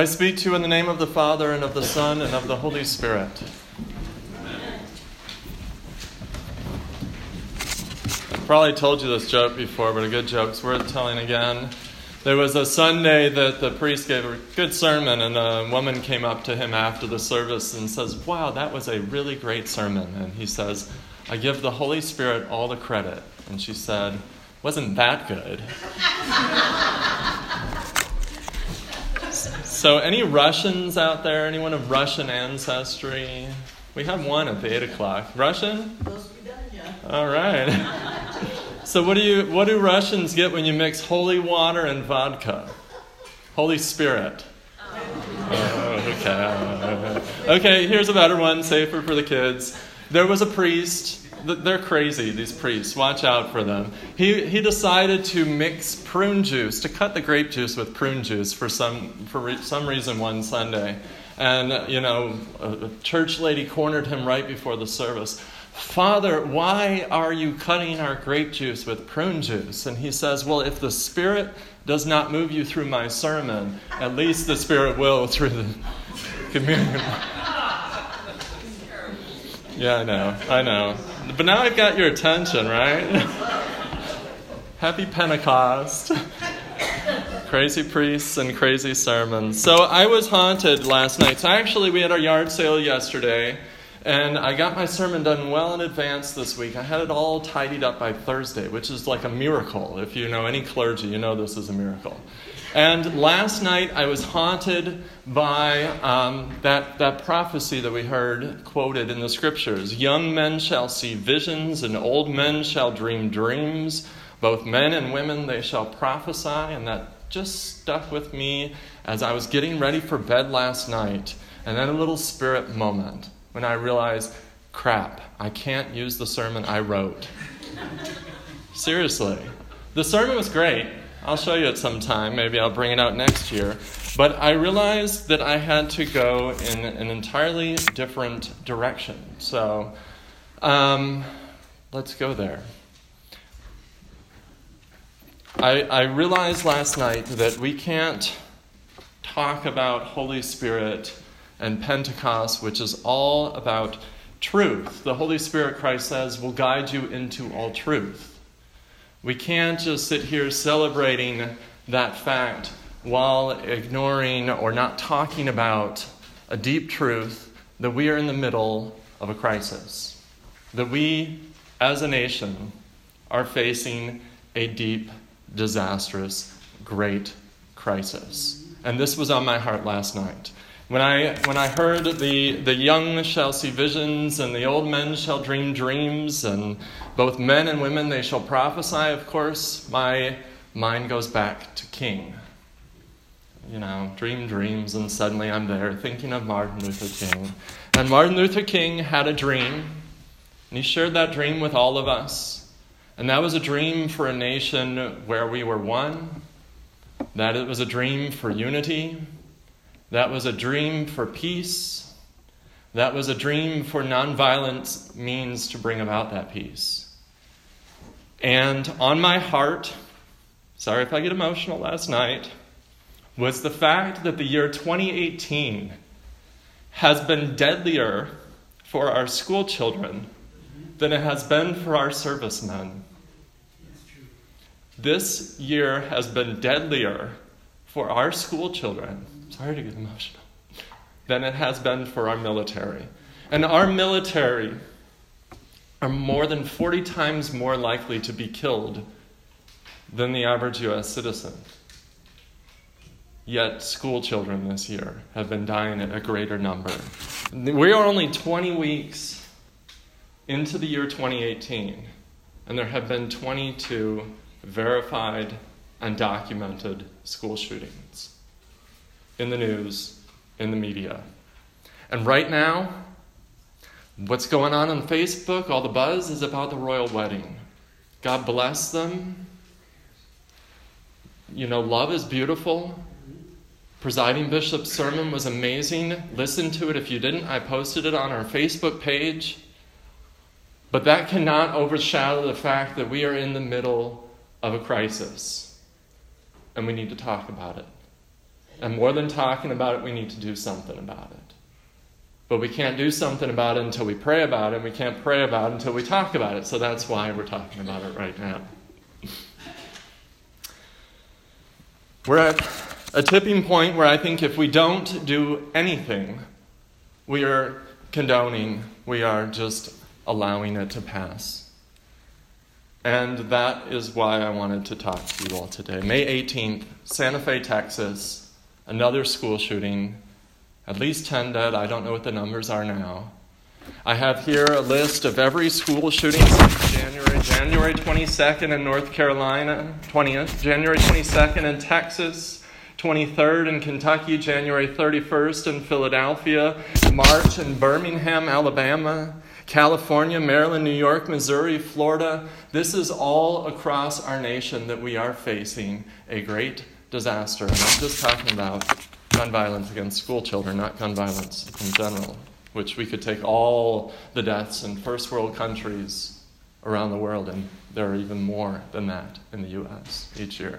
I speak to you in the name of the Father, and of the Son, and of the Holy Spirit. I've probably told you this joke before, but a good joke's worth telling again. There was a Sunday that the priest gave a good sermon, and a woman came up to him after the service and says, "Wow, that was a really great sermon." And he says, "I give the Holy Spirit all the credit." And she said, "Wasn't that good?" So any Russians out there? Anyone of Russian ancestry? We have one at the 8 o'clock. Russian? All right. So what do Russians get when you mix holy water and vodka? Holy Spirit. Oh, okay. Okay, here's a better one, safer for the kids. There was a priest. They're crazy, these priests. Watch out for them. He decided to mix prune juice, to cut the grape juice with prune juice for some reason one Sunday. And, a church lady cornered him right before the service. "Father, why are you cutting our grape juice with prune juice?" And he says, "Well, if the Spirit does not move you through my sermon, at least the Spirit will through the communion." Yeah, I know. But now I've got your attention, right? Happy Pentecost. Crazy priests and crazy sermons. So I was haunted last night. So we had our yard sale yesterday, and I got my sermon done well in advance this week. I had it all tidied up by Thursday, which is like a miracle. If you know any clergy, you know this is a miracle. And last night I was haunted by that prophecy that we heard quoted in the scriptures. "Young men shall see visions, and old men shall dream dreams. Both men and women, they shall prophesy." And that just stuck with me as I was getting ready for bed last night. And then a little spirit moment when I realized, crap, I can't use the sermon I wrote. Seriously. The sermon was great. I'll show you it sometime. Maybe I'll bring it out next year. But I realized that I had to go in an entirely different direction. So let's go there. I realized last night that we can't talk about Holy Spirit and Pentecost, which is all about truth. The Holy Spirit, Christ says, will guide you into all truth. We can't just sit here celebrating that fact while ignoring or not talking about a deep truth that we are in the middle of a crisis. That we, as a nation, are facing a deep, disastrous, great crisis. And this was on my heart last night. When I heard the young shall see visions and the old men shall dream dreams and both men and women they shall prophesy, of course, my mind goes back to King. Dream dreams, and suddenly I'm there thinking of Martin Luther King. And Martin Luther King had a dream, and he shared that dream with all of us. And that was a dream for a nation where we were one. That it was a dream for unity. That was a dream for peace. That was a dream for nonviolent means to bring about that peace. And on my heart, sorry if I get emotional last night, was the fact that the year 2018 has been deadlier for our school children than it has been for our servicemen. This year has been deadlier for our school children, sorry to get emotional, than it has been for our military. And our military are more than 40 times more likely to be killed than the average U.S. citizen. Yet school children this year have been dying at a greater number. We are only 20 weeks into the year 2018, and there have been 22 verified and documented school shootings in the news, in the media. And right now, what's going on Facebook, all the buzz is about the royal wedding. God bless them. Love is beautiful. Presiding Bishop's sermon was amazing. Listen to it if you didn't. I posted it on our Facebook page. But that cannot overshadow the fact that we are in the middle of a crisis. And we need to talk about it. And more than talking about it, we need to do something about it. But we can't do something about it until we pray about it, and we can't pray about it until we talk about it. So that's why we're talking about it right now. We're at a tipping point where I think if we don't do anything, we are condoning, we are just allowing it to pass. And that is why I wanted to talk to you all today. May 18th, Santa Fe, Texas, another school shooting, at least 10 dead. I don't know what the numbers are now. I have here a list of every school shooting since January 22nd in North Carolina, 20th, January 22nd in Texas, 23rd in Kentucky, January 31st in Philadelphia, March in Birmingham, Alabama, California, Maryland, New York, Missouri, Florida. This is all across our nation that we are facing a great disaster. And I'm just talking about gun violence against school children, not gun violence in general, which we could take all the deaths in first world countries around the world, and there are even more than that in the U.S. each year.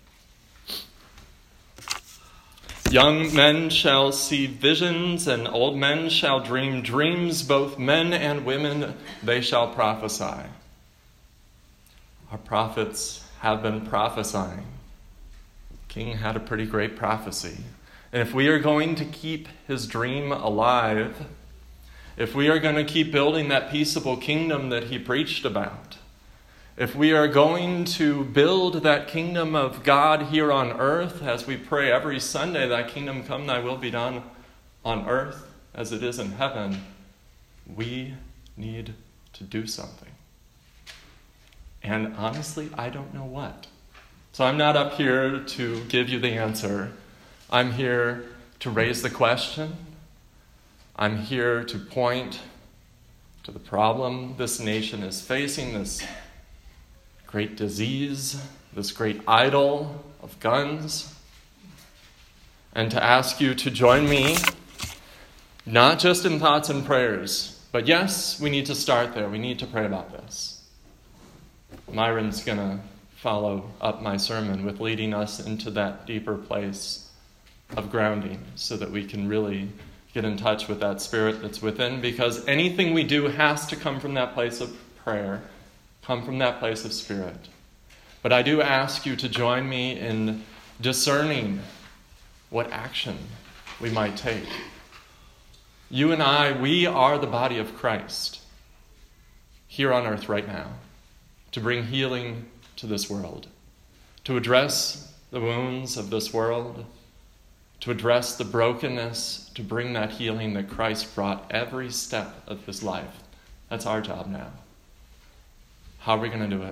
Young men shall see visions, and old men shall dream dreams. Both men and women, they shall prophesy. Our prophets have been prophesying. King had a pretty great prophecy. And if we are going to keep his dream alive, if we are going to keep building that peaceable kingdom that he preached about, if we are going to build that kingdom of God here on earth, as we pray every Sunday, thy kingdom come, thy will be done on earth as it is in heaven, we need to do something. And honestly, I don't know what. So I'm not up here to give you the answer. I'm here to raise the question. I'm here to point to the problem this nation is facing, this great disease, this great idol of guns, and to ask you to join me, not just in thoughts and prayers, but yes, we need to start there. We need to pray about this. Myron's going to follow up my sermon with leading us into that deeper place of grounding so that we can really get in touch with that spirit that's within, because anything we do has to come from that place of prayer, come from that place of spirit. But I do ask you to join me in discerning what action we might take. You and I, we are the body of Christ here on earth right now, to bring healing to this world, to address the wounds of this world, to address the brokenness, to bring that healing that Christ brought every step of his life. That's our job now. How are we going to do it?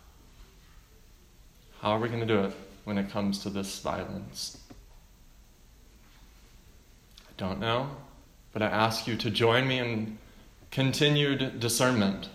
How are we going to do it when it comes to this violence? I don't know, but I ask you to join me in continued discernment,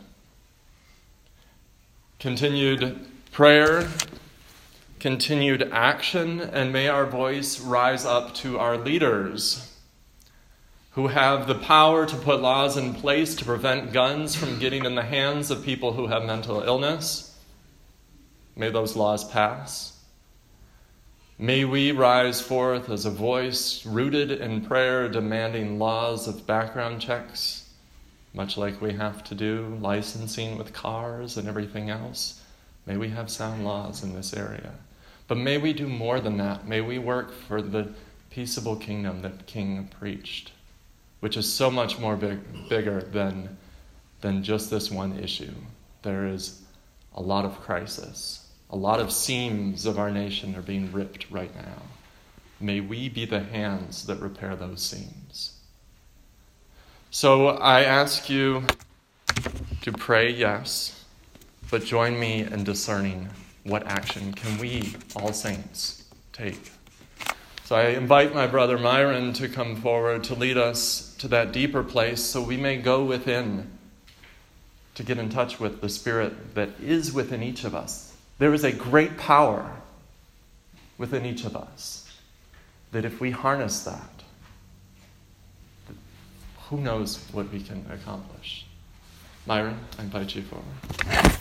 continued prayer, continued action, and may our voice rise up to our leaders who have the power to put laws in place to prevent guns from getting in the hands of people who have mental illness. May those laws pass. May we rise forth as a voice rooted in prayer, demanding laws of background checks, much like we have to do licensing with cars and everything else. May we have sound laws in this area. But may we do more than that. May we work for the peaceable kingdom that King preached, which is so much more bigger than just this one issue. There is a lot of crisis. A lot of seams of our nation are being ripped right now. May we be the hands that repair those seams. So I ask you to pray, yes, but join me in discerning what action can we, all saints, take. So I invite my brother Myron to come forward to lead us to that deeper place so we may go within to get in touch with the Spirit that is within each of us. There is a great power within each of us that if we harness that, who knows what we can accomplish. Myron, I invite you forward.